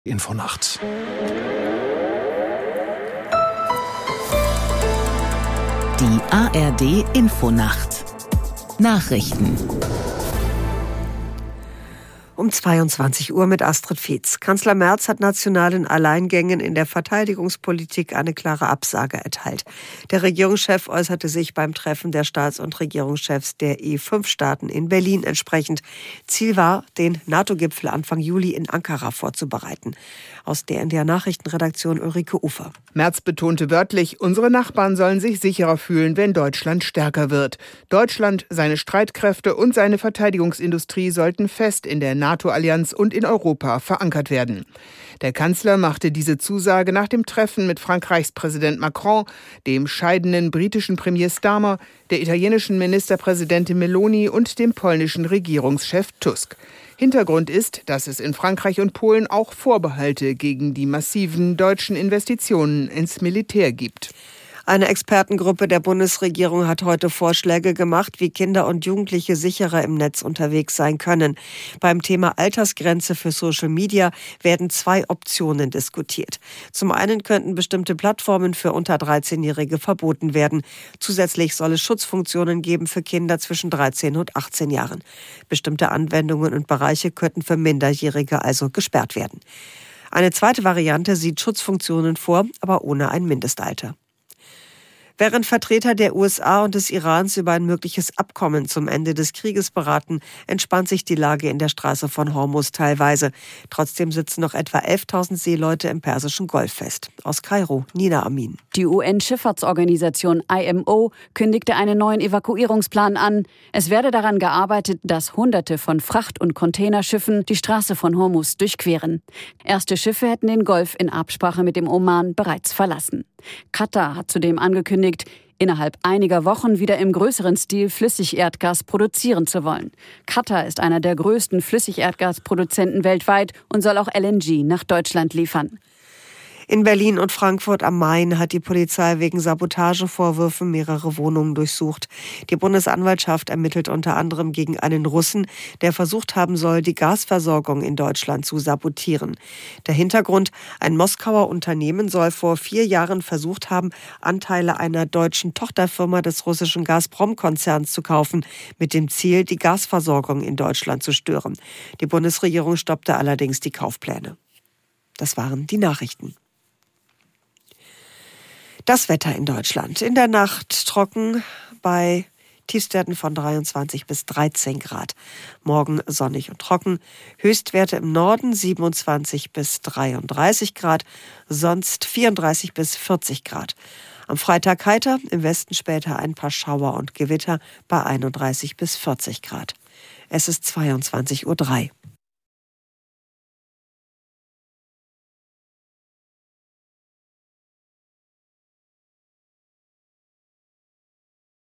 Infonacht. Die ARD Infonacht. Nachrichten. Um 22 Uhr mit Astrid Fietz. Kanzler Merz hat nationalen Alleingängen in der Verteidigungspolitik eine klare Absage erteilt. Der Regierungschef äußerte sich beim Treffen der Staats- und Regierungschefs der E5-Staaten in Berlin entsprechend. Ziel war, den NATO-Gipfel Anfang Juli in Ankara vorzubereiten. Aus der NDR Nachrichtenredaktion Ulrike Ufer. Merz betonte wörtlich, unsere Nachbarn sollen sich sicherer fühlen, wenn Deutschland stärker wird. Deutschland, seine Streitkräfte und seine Verteidigungsindustrie sollten fest in der NATO-Allianz und in Europa verankert werden. Der Kanzler machte diese Zusage nach dem Treffen mit Frankreichs Präsident Macron, dem scheidenden britischen Premier Starmer, der italienischen Ministerpräsidentin Meloni und dem polnischen Regierungschef Tusk. Hintergrund ist, dass es in Frankreich und Polen auch Vorbehalte gegen die massiven deutschen Investitionen ins Militär gibt. Eine Expertengruppe der Bundesregierung hat heute Vorschläge gemacht, wie Kinder und Jugendliche sicherer im Netz unterwegs sein können. Beim Thema Altersgrenze für Social Media werden 2 Optionen diskutiert. Zum einen könnten bestimmte Plattformen für unter 13-Jährige verboten werden. Zusätzlich soll es Schutzfunktionen geben für Kinder zwischen 13 und 18 Jahren. Bestimmte Anwendungen und Bereiche könnten für Minderjährige also gesperrt werden. Eine zweite Variante sieht Schutzfunktionen vor, aber ohne ein Mindestalter. Während Vertreter der USA und des Irans über ein mögliches Abkommen zum Ende des Krieges beraten, entspannt sich die Lage in der Straße von Hormuz teilweise. Trotzdem sitzen noch etwa 11.000 Seeleute im Persischen Golf fest. Aus Kairo, Nina Amin. Die UN-Schifffahrtsorganisation IMO kündigte einen neuen Evakuierungsplan an. Es werde daran gearbeitet, dass Hunderte von Fracht- und Containerschiffen die Straße von Hormuz durchqueren. Erste Schiffe hätten den Golf in Absprache mit dem Oman bereits verlassen. Katar hat zudem angekündigt, innerhalb einiger Wochen wieder im größeren Stil Flüssigerdgas produzieren zu wollen. Katar ist einer der größten Flüssigerdgasproduzenten weltweit und soll auch LNG nach Deutschland liefern. In Berlin und Frankfurt am Main hat die Polizei wegen Sabotagevorwürfen mehrere Wohnungen durchsucht. Die Bundesanwaltschaft ermittelt unter anderem gegen einen Russen, der versucht haben soll, die Gasversorgung in Deutschland zu sabotieren. Der Hintergrund: Ein Moskauer Unternehmen soll vor 4 Jahren versucht haben, Anteile einer deutschen Tochterfirma des russischen Gazprom-Konzerns zu kaufen, mit dem Ziel, die Gasversorgung in Deutschland zu stören. Die Bundesregierung stoppte allerdings die Kaufpläne. Das waren die Nachrichten. Das Wetter in Deutschland. In der Nacht trocken bei Tiefstwerten von 23 bis 13 Grad. Morgen sonnig und trocken. Höchstwerte im Norden 27 bis 33 Grad, sonst 34 bis 40 Grad. Am Freitag heiter, im Westen später ein paar Schauer und Gewitter bei 31 bis 40 Grad. Es ist 22:03 Uhr.